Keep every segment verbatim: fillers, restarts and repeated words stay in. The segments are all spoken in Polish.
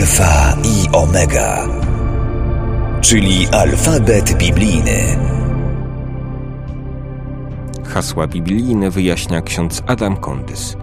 Alfa i Omega, czyli alfabet biblijny. Hasła biblijne wyjaśnia ksiądz Adam Kondys.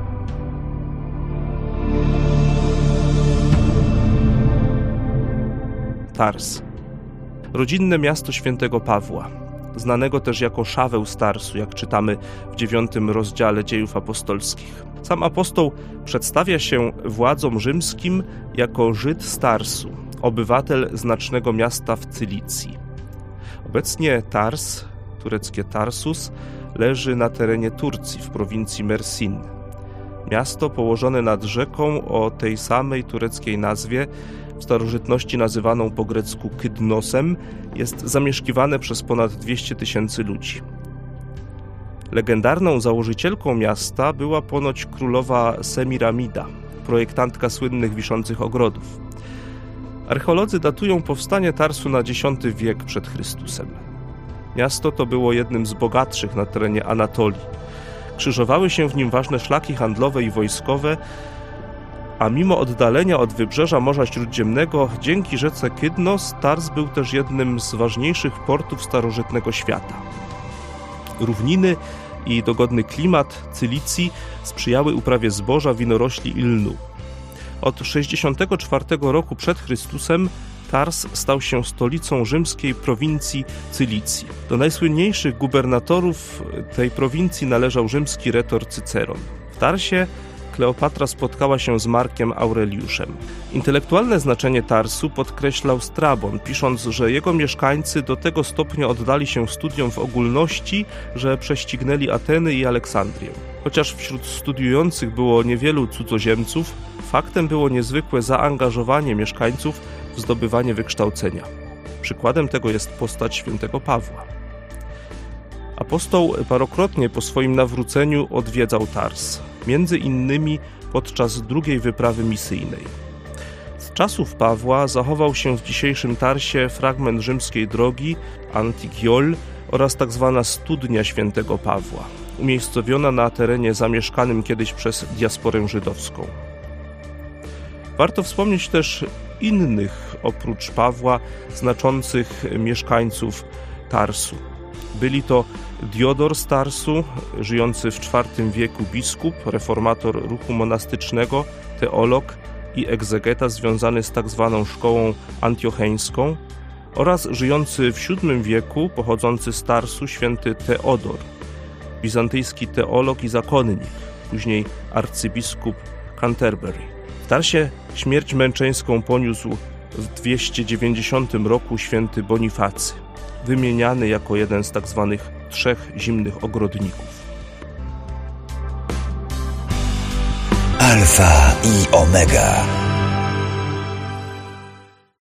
Tars. Rodzinne miasto świętego Pawła, znanego też jako Szaweł z Tarsu, jak czytamy w dziewiątym rozdziale Dziejów Apostolskich. Sam apostoł przedstawia się władzom rzymskim jako Żyd z Tarsu, obywatel znacznego miasta w Cylicji. Obecnie Tars, tureckie Tarsus, leży na terenie Turcji w prowincji Mersin. Miasto położone nad rzeką o tej samej tureckiej nazwie, w starożytności nazywaną po grecku Kydnosem, jest zamieszkiwane przez ponad dwieście tysięcy ludzi. Legendarną założycielką miasta była ponoć królowa Semiramida, projektantka słynnych wiszących ogrodów. Archeolodzy datują powstanie Tarsu na dziesiąty wiek przed Chrystusem. Miasto to było jednym z bogatszych na terenie Anatolii. Krzyżowały się w nim ważne szlaki handlowe i wojskowe, a mimo oddalenia od wybrzeża Morza Śródziemnego, dzięki rzece Kydnos, Tars był też jednym z ważniejszych portów starożytnego świata. Równiny i dogodny klimat Cylicji sprzyjały uprawie zboża, winorośli i lnu. Od sześćdziesiątego czwartego roku przed Chrystusem Tars stał się stolicą rzymskiej prowincji Cylicji. Do najsłynniejszych gubernatorów tej prowincji należał rzymski retor Cyceron. W Tarsie Kleopatra spotkała się z Markiem Aureliuszem. Intelektualne znaczenie Tarsu podkreślał Strabon, pisząc, że jego mieszkańcy do tego stopnia oddali się studiom w ogólności, że prześcignęli Ateny i Aleksandrię. Chociaż wśród studiujących było niewielu cudzoziemców, faktem było niezwykłe zaangażowanie mieszkańców w zdobywanie wykształcenia. Przykładem tego jest postać świętego Pawła. Apostoł parokrotnie po swoim nawróceniu odwiedzał Tars, między innymi podczas drugiej wyprawy misyjnej. Z czasów Pawła zachował się w dzisiejszym Tarsie fragment rzymskiej drogi Antigiol oraz tzw. studnia świętego Pawła, umiejscowiona na terenie zamieszkanym kiedyś przez diasporę żydowską. Warto wspomnieć też innych oprócz Pawła znaczących mieszkańców Tarsu. Byli to Diodor z Tarsu, żyjący w czwartym wieku biskup, reformator ruchu monastycznego, teolog i egzegeta związany z tak zwaną szkołą antiocheńską, oraz żyjący w siódmym wieku, pochodzący z Tarsu, święty Teodor, bizantyjski teolog i zakonnik, później arcybiskup Canterbury. W Tarsie śmierć męczeńską poniósł w dwieście dziewięćdziesiątym roku święty Bonifacy, wymieniany jako jeden z tak zwanych trzech zimnych ogrodników. Alfa i Omega.